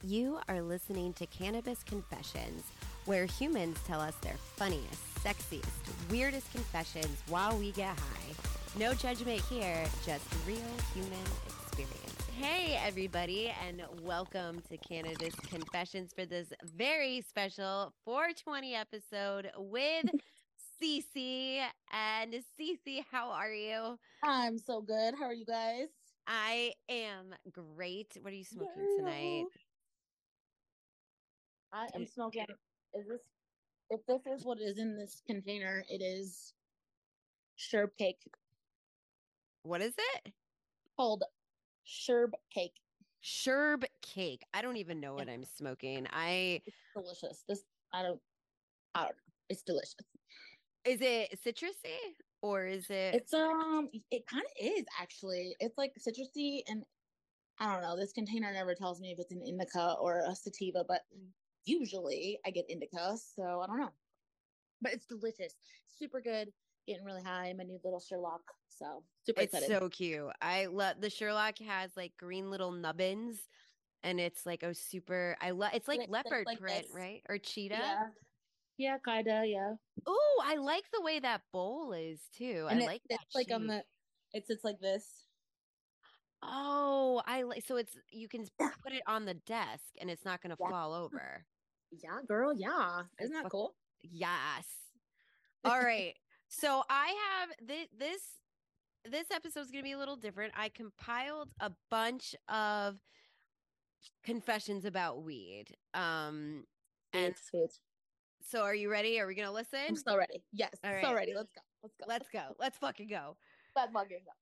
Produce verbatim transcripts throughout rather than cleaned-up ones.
You are listening to Cannabis Confessions, where humans tell us their funniest, sexiest, weirdest confessions while we get high. No judgment here, just real human experience. Hey, everybody, and welcome to Cannabis Confessions for this very special four twenty episode with Cece. And Cece, how are you? I'm so good. How are you guys? I am great. What are you smoking Girl. tonight? I am smoking. Is this, if this is what is in this container, it is sherb cake. What is it? Called sherb cake. Sherb cake. I don't even know what Yeah. I'm smoking. I It's delicious. This, I don't, I don't know. It's delicious. Is it citrusy or is it It's, um, it kind of is actually. It's like citrusy, and I don't know. This container never tells me if it's an indica or a sativa, but usually I get indica, so I don't know. But it's delicious. Super good. Getting really high. My new little Sherlock. So super it's excited. so cute. I love the Sherlock has like green little nubbins and it's like a super I love it's like It sits leopard like print, this. right? Or cheetah. Yeah. Yeah, kinda, yeah. Oh, I like the way that bowl is too. I And it like sits that like on shape. the it sits like this. Oh, I like so it's you can put it on the desk and it's not going to Yeah. fall over. Yeah, girl, yeah. I Isn't that fuck cool? yes. All right. So I have this this this episode is going to be a little different. I compiled a bunch of confessions about weed. Um and Sweet, sweet. so are you ready? Are we going to I'm listen? so ready. Yes, All so right. ready. Let's go. Let's go. Let's go. Let's fucking go. Let's fucking go.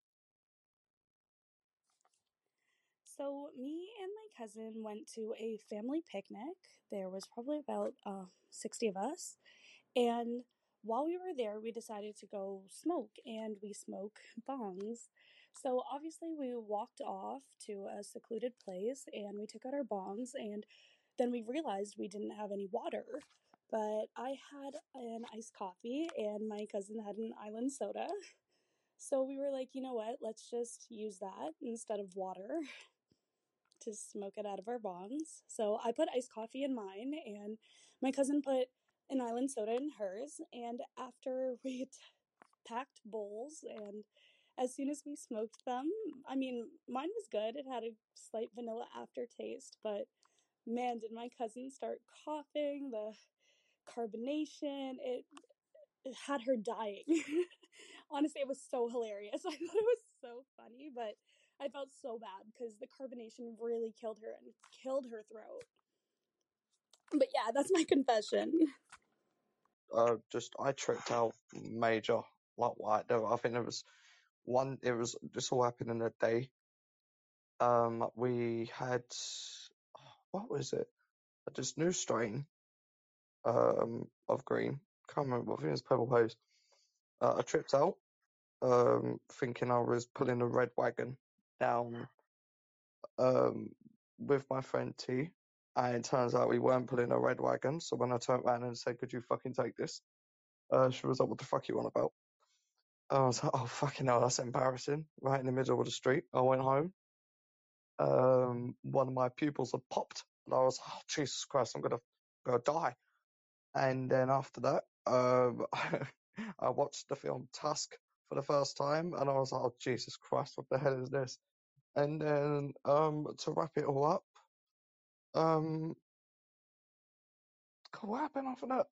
So, me and my cousin went to a family picnic. There was probably about uh, sixty of us. And while we were there, we decided to go smoke, and we smoke bongs. So, obviously, we walked off to a secluded place and we took out our bongs, and then we realized we didn't have any water. But I had an iced coffee, and my cousin had an island soda. So, we were like, you know what? Let's just use that instead of water to smoke it out of our bongs. So I put iced coffee in mine, and my cousin put an island soda in hers. And after we t- packed bowls, and as soon as we smoked them, I mean, mine was good. It had a slight vanilla aftertaste, but man, did my cousin start coughing. The carbonation, it, it had her dying. Honestly, it was so hilarious. I thought it was so funny, but I felt so bad because the carbonation really killed her and killed her throat. But yeah, that's my confession. Uh, just I tripped out major. Like what? There, I think there was one. It was this all happened in a day. Um, we had what was it? This new strain um of green. Can't remember. I think it's purple haze. Uh, I tripped out. Um, thinking I was pulling a red wagon down. Um, with my friend T. And it turns out we weren't pulling a red wagon. So when I turned around and said, "Could you fucking take this?" Uh, she was like, "What the fuck you on about?" I was like, oh, fucking hell, that's embarrassing. Right in the middle of the street. I went home. Um, one of my pupils had popped. And I was, oh, Jesus Christ, I'm going to go die. And then after that, um, I watched the film Tusk for the first time. And I was like, oh, Jesus Christ, what the hell is this? And then um, to wrap it all up, um, God, what happened after that?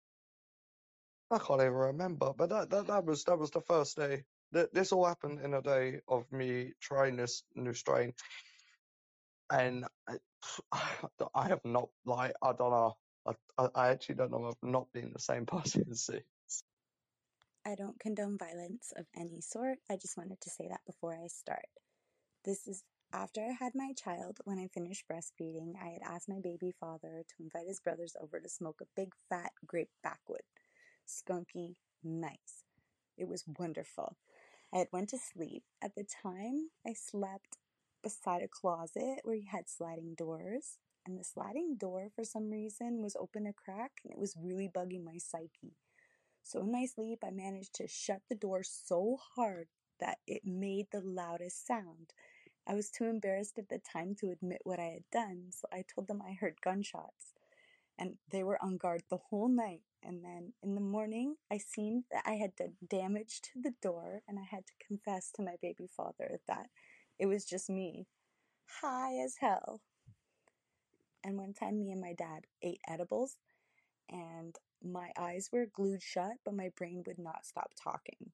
I can't even remember, but that, that, that was that was the first day. Th- This all happened in a day of me trying this new strain, and I, I have not like I don't know. I, I I actually don't know. I've not been the same person since. I don't condone violence of any sort. I just wanted to say that before I start. This is after I had my child. When I finished breastfeeding, I had asked my baby father to invite his brothers over to smoke a big fat grape backwood. Skunky, nice. It was wonderful. I had went to sleep. At the time, I slept beside a closet where you had sliding doors. And the sliding door, for some reason, was open a crack, and it was really bugging my psyche. So in my sleep, I managed to shut the door so hard that it made the loudest sound. I was too embarrassed at the time to admit what I had done, so I told them I heard gunshots. And they were on guard the whole night. And then in the morning, I seen that I had done damage to the door, and I had to confess to my baby father that it was just me, high as hell. And one time, me and my dad ate edibles, and my eyes were glued shut, but my brain would not stop talking.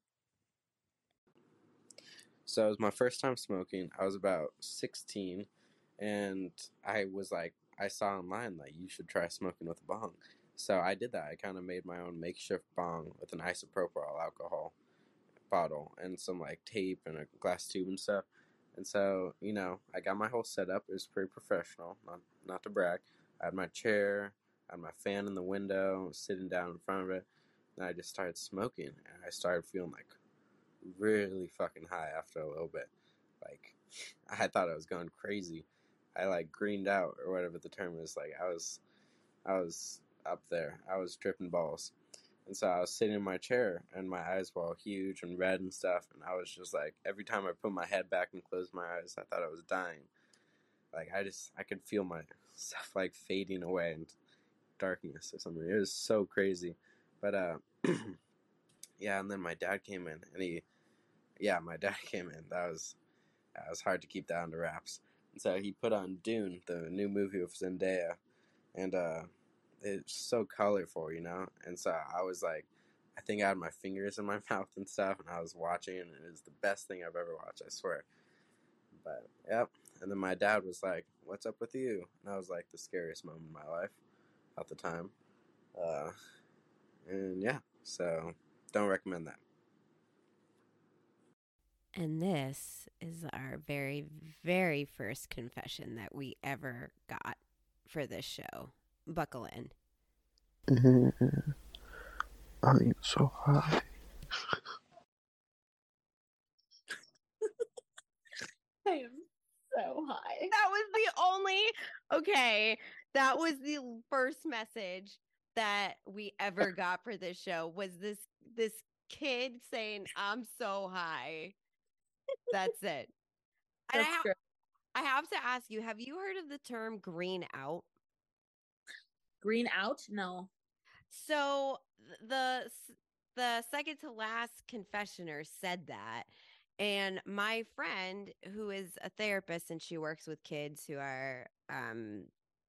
So it was my first time smoking. I was about sixteen, and I was like, I saw online, like, you should try smoking with a bong. So I did that. I kind of made my own makeshift bong with an isopropyl alcohol bottle and some, like, tape and a glass tube and stuff. And so, you know, I got my whole setup. It was pretty professional, not, not to brag. I had my chair, I had my fan in the window, sitting down in front of it, and I just started smoking, and I started feeling, like, really fucking high after a little bit. Like, I thought I was going crazy. I, like, greened out, or whatever the term is. Like, I was, I was up there. I was tripping balls. And so I was sitting in my chair, and my eyes were all huge and red and stuff, and I was just like, every time I put my head back and closed my eyes, I thought I was dying. Like, I just, I could feel myself, like, fading away into darkness or something. It was so crazy. But, uh, yeah, and then my dad came in, and he, yeah, my dad came in. That was, that was hard to keep that under wraps. And so he put on Dune, the new movie with Zendaya, and, uh, it's so colorful, you know? And so I was like, I think I had my fingers in my mouth and stuff, and I was watching, and it was the best thing I've ever watched, I swear. But, yep. And then my dad was like, what's up with you? And that was like the scariest moment in my life at the time. Uh, and yeah, so don't recommend that. And this is our very, very first confession that we ever got for this show. Buckle in. Mm-hmm. I'm so high. I am so high. That was the only, okay, that was the first message that we ever got for this show, was this this kid saying, I'm so high. That's it. And I, That's ha- great. I have to ask you, have you heard of the term green out? Green out? No. So the the second to last confessioner said that, and my friend, who is a therapist and she works with kids who are um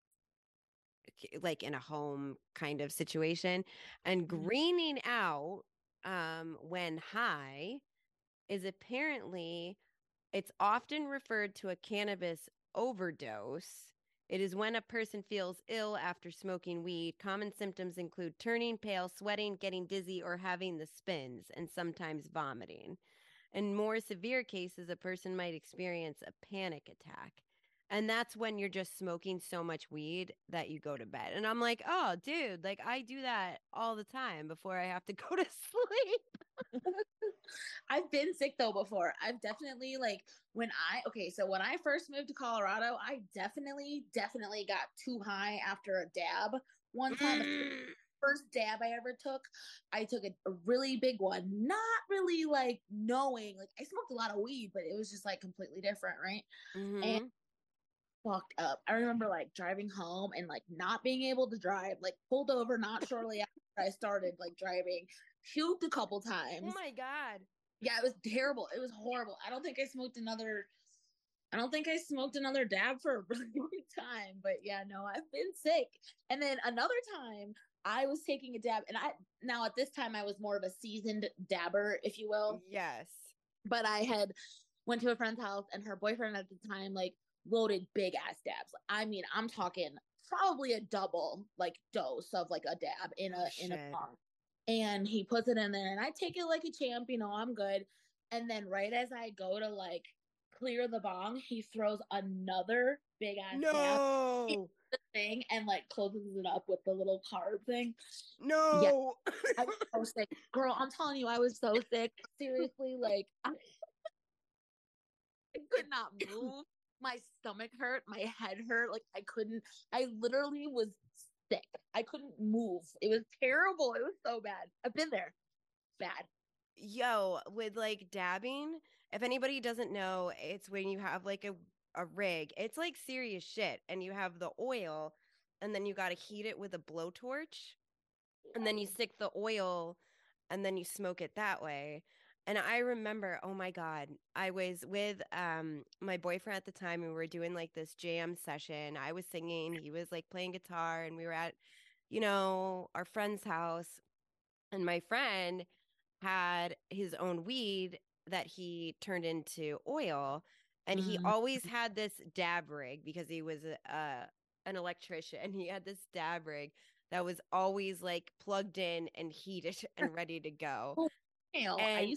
like in a home kind of situation, and greening out um when high is apparently, it's often referred to a cannabis overdose. It is when a person feels ill after smoking weed. Common symptoms include turning pale, sweating, getting dizzy, or having the spins, and sometimes vomiting. In more severe cases, a person might experience a panic attack. And that's when you're just smoking so much weed that you go to bed. And I'm like, oh, dude, like I do that all the time before I have to go to sleep. I've been sick though before. I've definitely, like, when I okay, so when I first moved to Colorado, I definitely, definitely got too high after a dab one time. Mm. First dab I ever took, I took a, a really big one, not really like knowing, like I smoked a lot of weed, but it was just like completely different, right? Mm-hmm. And fucked up. I remember like driving home and like not being able to drive, like pulled over not shortly after I started like driving, puked a couple times. Oh my God. Yeah, it was terrible. It was horrible. I don't think I smoked another I don't think I smoked another dab for a really long time. But yeah, no, I've been sick. And then another time I was taking a dab, and I now at this time I was more of a seasoned dabber, if you will. Yes. But I had went to a friend's house, and her boyfriend at the time like loaded big ass dabs. I mean, I'm talking probably a double like dose of like a dab in a Oh, in a shit. bong. And he puts it in there, and I take it like a champ, you know, I'm good. And then right as I go to like clear the bong, he throws another big ass dab No. the thing and like closes it up with the little carb thing. No. I was so sick. Girl, I'm telling you, I was so sick. Seriously, like I, I could not move. My stomach hurt, my head hurt, like I couldn't, I literally was sick. I couldn't move. It was terrible. It was so bad. I've been there. Bad. Yo, with like dabbing, If anybody doesn't know, it's when you have like a, a rig. It's like serious shit. And you have the oil, and then you got to heat it with a blowtorch. And then you stick the oil, and then you smoke it that way. And I remember, oh my God, I was with um my boyfriend at the time, and we were doing like this jam session. I was singing, he was like playing guitar, and we were at, you know, our friend's house. And my friend had his own weed that he turned into oil. And he Mm. always had this dab rig because he was a, uh, an electrician. And he had this dab rig that was always like plugged in and heated and ready to go. Oh, email. I And used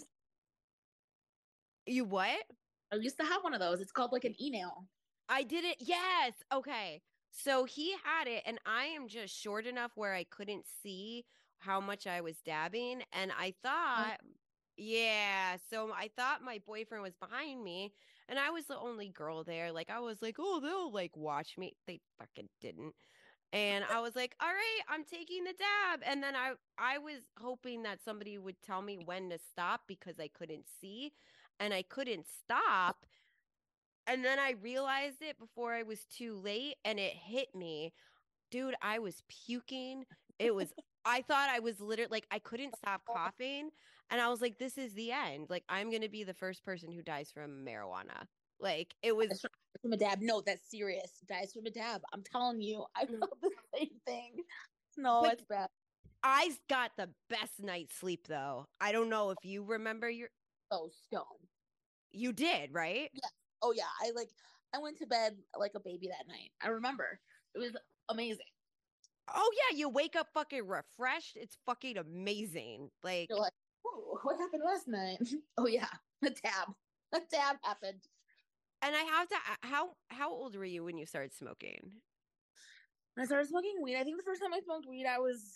you what? I used to have one of those. It's called like an email. I did it. Yes. Okay. So he had it, and I am just short enough where I couldn't see how much I was dabbing. And I thought, yeah. So I thought my boyfriend was behind me, and I was the only girl there. Like, I was like, oh, they'll like watch me. They fucking didn't. And I was like, all right, I'm taking the dab. And then I, I was hoping that somebody would tell me when to stop because I couldn't see, and I couldn't stop. And then I realized it before I was too late, and it hit me. Dude, I was puking. It was, I thought I was literally like, I couldn't stop coughing. And I was like, this is the end. Like, I'm going to be the first person who dies from marijuana. Like, it was Dies from a dab. No, that's serious. Dies from a dab. I'm telling you, I felt the same thing. No, But it's bad. I got the best night's sleep, though. I don't know if you remember your, So stoned. you did, right? Yeah. Oh yeah. I like. I went to bed like a baby that night. I remember. It was amazing. Oh, yeah. You wake up fucking refreshed. It's fucking amazing. Like, You're like, "Whoa, what happened last night?" Oh yeah, a tab. A tab happened. and I have to, how, how old were you when you started smoking? When I started smoking weed, I think the first time I smoked weed, I was,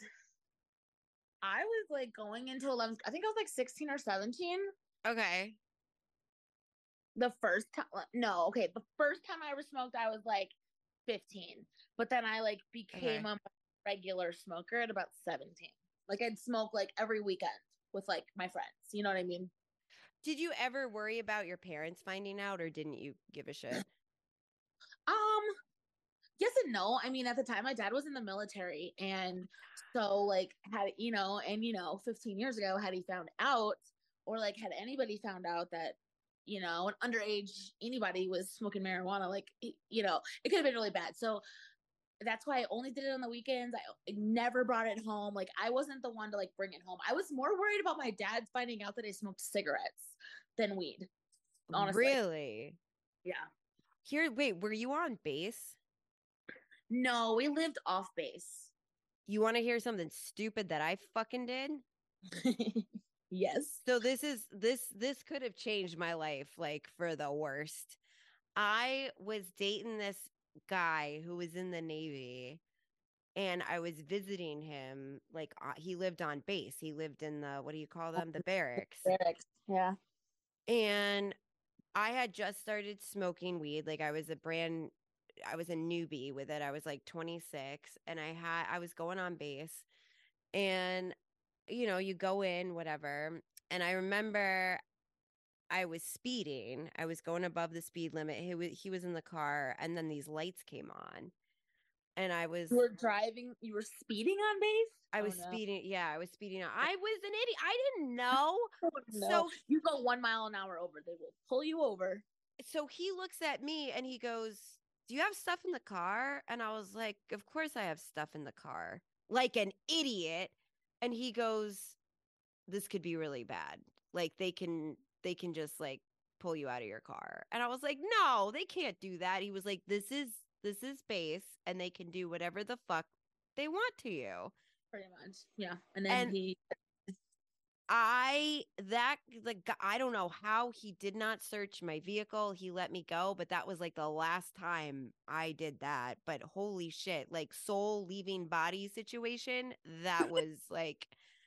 I was like going into eleventh. I think I was like sixteen or seventeen. Okay. The first time, no, okay, the first time I ever smoked, I was like fifteen. But then I like became Okay. a regular smoker at about seventeen. Like I'd smoke like every weekend with like my friends. You know what I mean? Did you ever worry about your parents finding out, or didn't you give a shit? Um, yes and no. I mean, at the time, my dad was in the military, and so like had you know, and you know, fifteen years ago, had he found out, or like had anybody found out that you know, an underage anybody was smoking marijuana, like you know, it could have been really bad. So that's why I only did it on the weekends. I never brought it home. Like I wasn't the one to like bring it home. I was more worried about my dad finding out that I smoked cigarettes than weed. Honestly, Really? yeah. Here, wait, were you on base? No, we lived off base. You want to hear something stupid that I fucking did? Yes. So this is this this could have changed my life like for the worst. I was dating this guy who was in the Navy, and I was visiting him like uh, he lived on base. He lived in the, what do you call them? The barracks. Barracks. Yeah. And I had just started smoking weed. Like I was a brand I was a newbie with it. I was like twenty-six, and I had I was going on base, and you know, you go in whatever. And I remember I was speeding. I was going above the speed limit. He was he was in the car, and then these lights came on. And I was You were driving, you were speeding on base? I Oh, was no. speeding. Yeah, I was speeding. I was an idiot. I didn't know. Oh, no. So you go one mile an hour over, they will pull you over. so he looks at me and he goes, "Do you have stuff in the car?" And I was like, "Of course I have stuff in the car." Like an idiot. And he goes, "This could be really bad. Like they can they can just like pull you out of your car." And I was like, "No, they can't do that." He was like, "This is this is base, and they can do whatever the fuck they want to you." Pretty much. Yeah. And then And he I that like I don't know how he did not search my vehicle. He let me go, but that was like the last time I did that. But holy shit, like soul leaving body situation, that was like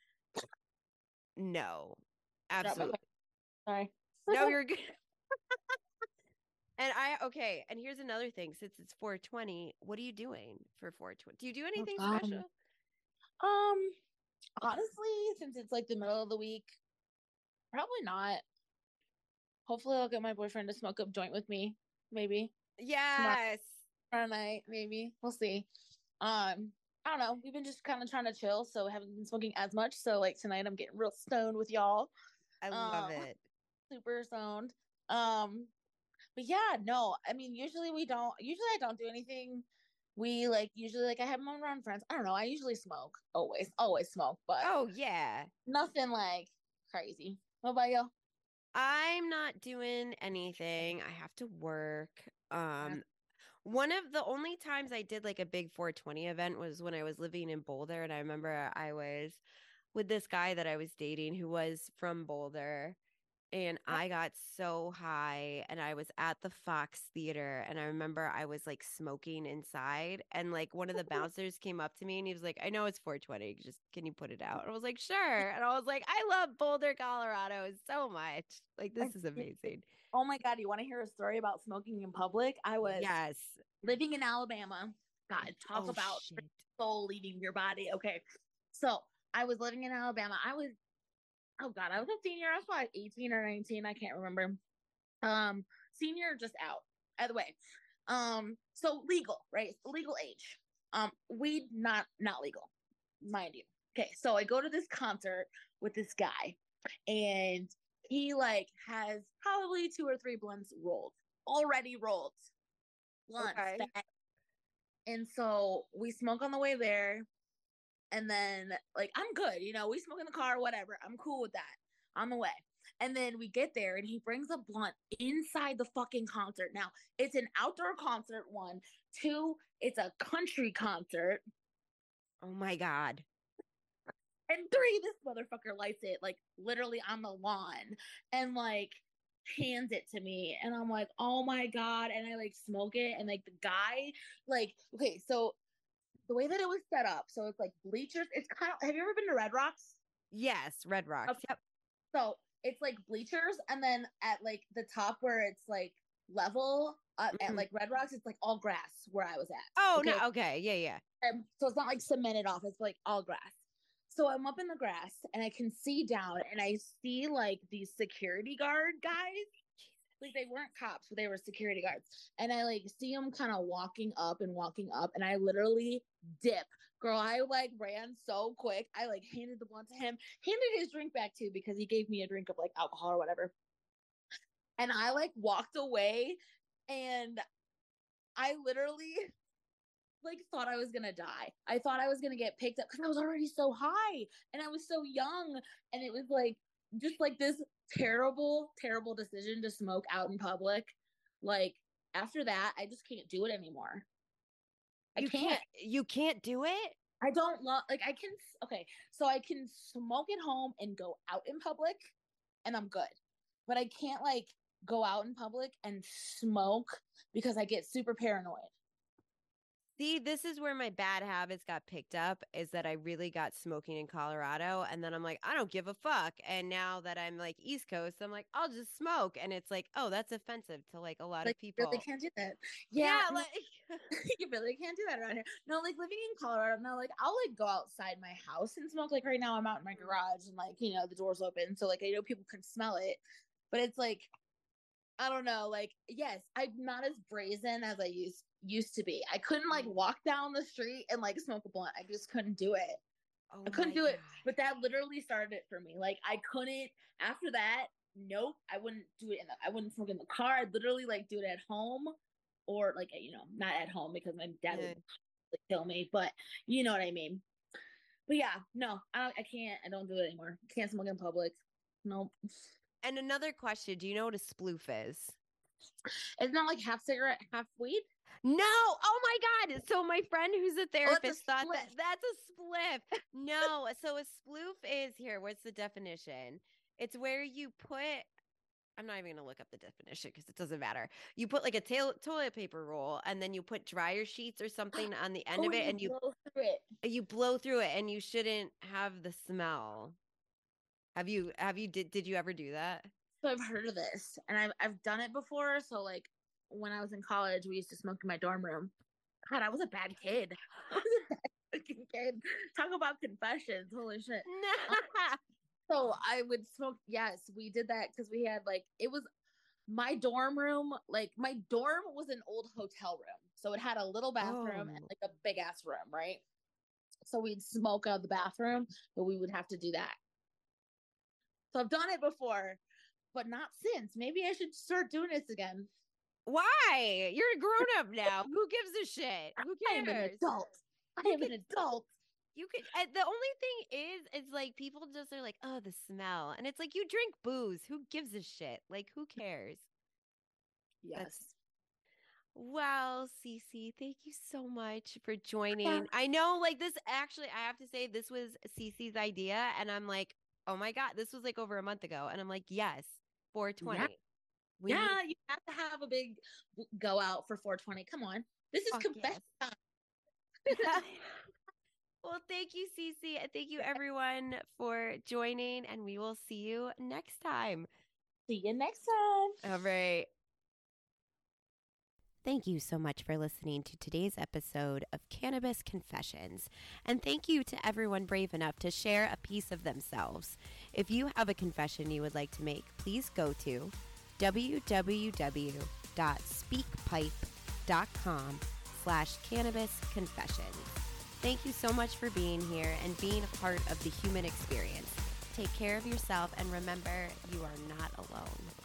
no. Absolutely. Sorry. No, you're good. And I okay, and here's another thing. Since it's four twenty, what are you doing for four twenty? Do you do anything Um, special? Um, honestly, since it's like the middle of the week, probably not. Hopefully, I'll get my boyfriend to smoke a joint with me. Maybe tomorrow, Yes. tomorrow night. Maybe we'll see. Um, I don't know. We've been just kind of trying to chill, so I haven't been smoking as much. So like tonight, I'm getting real stoned with y'all. I love Um, it. super stoned. Um, but yeah, no. I mean, usually we don't. Usually, I don't do anything. We like usually like I have them around friends. I don't know. I usually smoke. Always, always smoke, but Oh, yeah. nothing like crazy. What about you? I'm not doing anything. I have to work. Um, one of the only times I did like a big four twenty event was when I was living in Boulder. And I remember I was with this guy that I was dating who was from Boulder. And I got so high and I was at the Fox Theater and I remember I was like smoking inside and like one of the bouncers came up to me and he was like, I know it's four twenty, just can you put it out? And I was like, sure. And I was like, I love Boulder, Colorado so much. Like, this is amazing. Oh my God, you want to hear a story about smoking in public? I was Yes. living in Alabama. God, talk Oh, about shit. soul leaving your body. Okay. So I was living in Alabama. I was, oh God, I was a senior. I was probably eighteen or nineteen. I can't remember. Um, senior just out. Either way. Um, so legal, right? Legal age. Um, weed not not legal, mind you. Okay, so I go to this concert with this guy, and he like has probably two or three blunts rolled, already rolled blunts. Okay. That, and so we smoke on the way there, and then like I'm good, you know, we smoke in the car, whatever. I'm cool with that on the way. And then we get there and he brings a blunt inside the fucking concert. Now, it's an outdoor concert, one. Two, it's a country concert. Oh my God. And three, this motherfucker lights it like literally on the lawn and like hands it to me. And I'm like, oh my God. And I like smoke it. And like the guy, like, okay, so the way that it was set up, so it's like bleachers. It's kind of, have you ever been to Red Rocks? Yes, Red Rocks. Okay. Yep. So it's like bleachers, and then at like the top where it's like level uh, Mhm. at like Red Rocks, it's like all grass where I was at. Oh, okay? no. Okay. Yeah, yeah. And so it's not like cemented off, it's like all grass. So I'm up in the grass and I can see down and I see like these security guard guys. Like they weren't cops, but they were security guards. And I like see them kind of walking up and walking up, and I literally dip. Girl, I like ran so quick. I like handed the blunt to him, handed his drink back too, because he gave me a drink of like alcohol or whatever. And I like walked away, and I literally like thought I was gonna die. I thought I was gonna get picked up because I was already so high and I was so young, and it was like just like this terrible, terrible decision to smoke out in public. Like after that, I just can't do it anymore. I You can't. can't. You can't do it? I don't love like I can okay, so I can smoke at home and go out in public and I'm good. But I can't like go out in public and smoke because I get super paranoid. See, this is where my bad habits got picked up, is that I really got smoking in Colorado. And then I'm like, I don't give a fuck. And now that I'm like East Coast, I'm like, I'll just smoke. And it's like, oh, that's offensive to like a lot Like of people. really can't do that. Yeah, Yeah, no, like you really can't do that around here. No, like living in Colorado, no, like I'll like go outside my house and smoke. Like right now I'm out in my garage and like, you know, the door's open. So like I know people can smell it. But it's like I don't know, like yes, I'm not as brazen as I used used to be. I couldn't like walk down the street and like smoke a blunt. I just couldn't do it. oh I couldn't my do it. God. But that literally started it for me. Like I couldn't after that, nope, I wouldn't do it in the I wouldn't smoke in the car. I'd literally like do it at home or like you know, not at home because my dad Yeah. would like, kill me, but you know what I mean. But yeah, no, I I can't I don't do it anymore. Can't smoke in public. Nope. And another question, do you know what a sploof is? It's not like half cigarette, half weed. No. Oh my God. So my friend who's a Oh, that's a therapist thought that spliff. that's a spliff. No. So a sploof is here. What's the definition? It's where you put, I'm not even going to look up the definition because it doesn't matter. You put like a tail, toilet paper roll and then you put dryer sheets or something on the end Oh, of it and you blow through it. you blow through it and you shouldn't have the smell. Have you have you did did you ever do that? So I've heard of this, and I've I've done it before. So like when I was in college, we used to smoke in my dorm room. God, I was a bad kid. I was a bad fucking kid. Talk about confessions. Holy shit. Um, so I would smoke. Yes, we did that because we had like it was. my dorm room, like my dorm was an old hotel room. So it had a little bathroom Oh. and like a big ass room, right? So we'd smoke out of the bathroom, but we would have to do that. So I've done it before, but not since. Maybe I should start doing this again. Why? You're a grown up now. Who gives a shit? Who I am an cares? adult. I You am an could- adult. You could. Uh, the only thing is, it's like people just are like, oh, the smell, and it's like you drink booze. Who gives a shit? Like, who cares? Yes. That's- Well, Cece, thank you so much for joining. Yeah. I know, like this. Actually, I have to say, this was Cece's idea, and I'm like, oh my god, this was like over a month ago, and I'm like, yes, four twenty. We yeah, need- you have to have a big go out for four twenty. Come on. This is Fuck confession yes. time. Well, thank you, Cece. and Thank you, everyone, for joining, and we will see you next time. See you next time. All right. Thank you so much for listening to today's episode of Cannabis Confessions. And thank you to everyone brave enough to share a piece of themselves. If you have a confession you would like to make, please go to www.speakpipe.com slash cannabis confessions. Thank you so much for being here and being a part of the human experience. Take care of yourself and remember, you are not alone.